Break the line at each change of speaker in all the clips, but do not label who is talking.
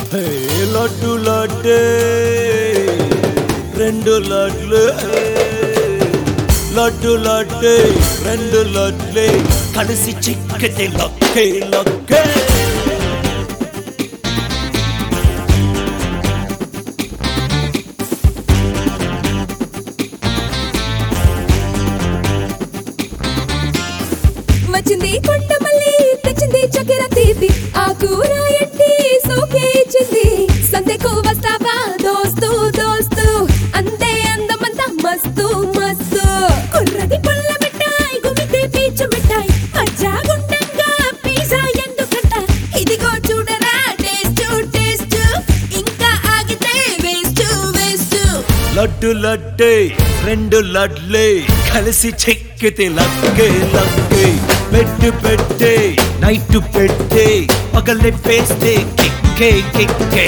హే లడ్డు లడ్డే రెండు లడ్లు లడ్డు లడ్డే రెండు లడ్లే కలిసి చిక్కతే లక్కే లక్కే
వచ్చింది కొండమల్లి తెచ్చింది చక్కెర తీపి ఆ కూర ఎట్టి సోకే ఇచ్చింది సందెకు వస్తావా దోస్తు దోస్తు అంతే అందమంతా మస్తు మస్తు కుర్రది పుల్ల మిఠాయి గుమితే పీచు మిఠాయి మజ్జాగుండంగా పిజ్జా ఎందుకంట ఇదిగో చూడరా టేస్ట్ టేస్ట్ ఇంకా ఆగితే వేస్ట్ వేస్ట్
లడ్డు లడ్డే రెండు లడ్లే కలిసి చిక్కితే లక్కే లక్కే పెట్టు పెట్టే నైట్ పెట్టే పగలే పేస్తే కిక్కే కిక్కే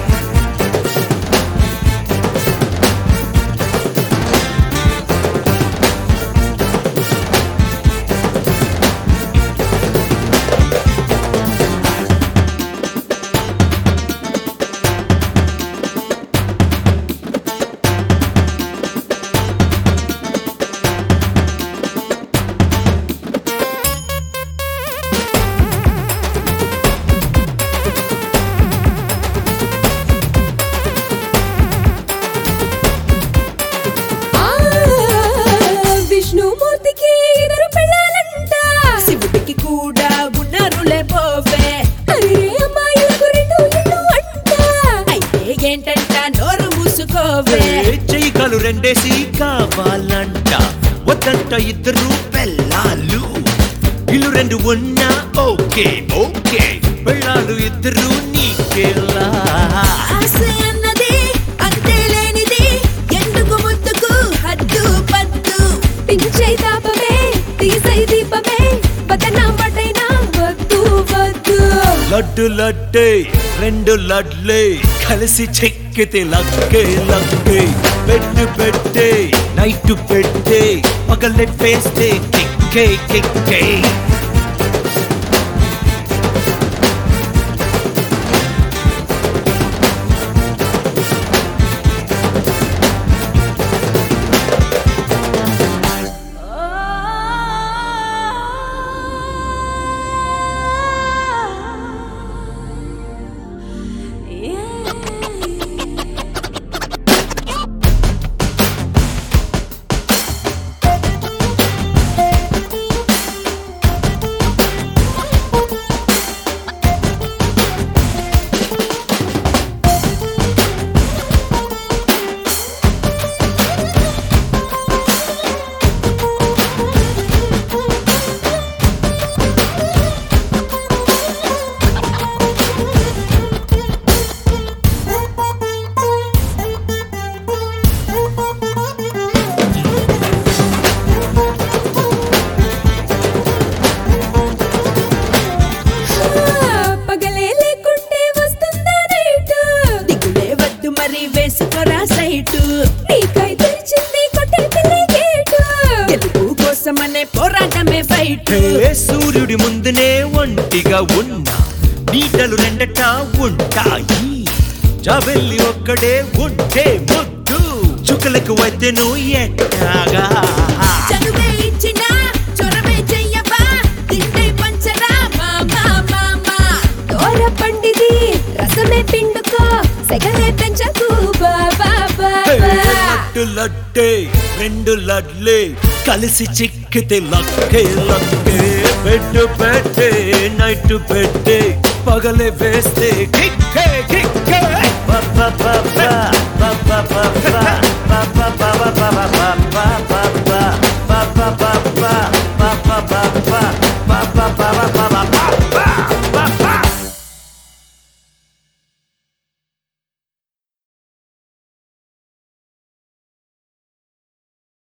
విష్ణుమూర్తికి ఇద్దరు పిల్లలంట శివుడికి కూడా ఉన్నారులే పోవే అరే అమ్మాయిలకు రెండు ఇళ్ళు అంట అయితే ఏంటంట నోరు మూసుకోవే
చెయ్యగలు రెండేసి కావాలంట వద్దంట ఇద్దరు పెళ్ళాలు ఇల్లు రెండు ఉన్నా ఓకే ఓకే పెళ్ళాలు ఇద్దరు నీకేలా
ఆశ అన్నది అంతే లేనిది ఎందుకు ముద్దుకు హద్దు పద్దు పించే తాపమే తీసై దీపమే బతనా పటైనా వద్దు వద్దు
లడ్డు లడ్డే రెండు లడ్లే కలిసి చెక్కితే లక్కే లక్కే పెట్టు పెట్టే నైట్ పెట్టే పగలే పేస్తే కిక్కే కిక్కే
పగలే లేకుంటే వస్తుందా నైట్ దిగులే వద్దు మరి వేసుకోరా సైటు నీకై తెరిచింది కొట్టే పిల్లి గేటు గెలుపు కోసమనే పోరాటమే ఫైట్
హే సూర్యుడి ముందునే ఒంటిగా ఉన్నా నీడలు రెండట ఉంటాయి జాబెల్లి ఒక్కడే ఉంటే ముద్దు చుక్కలకు వద్దెను ఎట్టాగా
చనువే ఇచ్చిన చొరవే చెయ్యవా తింటే పంచరా మామా మామా తోర పండిది రసమే పిండుకో సెగలే పెంచకు బాబా బాబా
లడ్డు లడ్డే రెండు లడ్లే కలిసి చిక్కితే లక్కే లక్కే పెట్టు పెట్టే నైట్ పెట్టే పగలే వేస్తే కిక్కే కిక్కే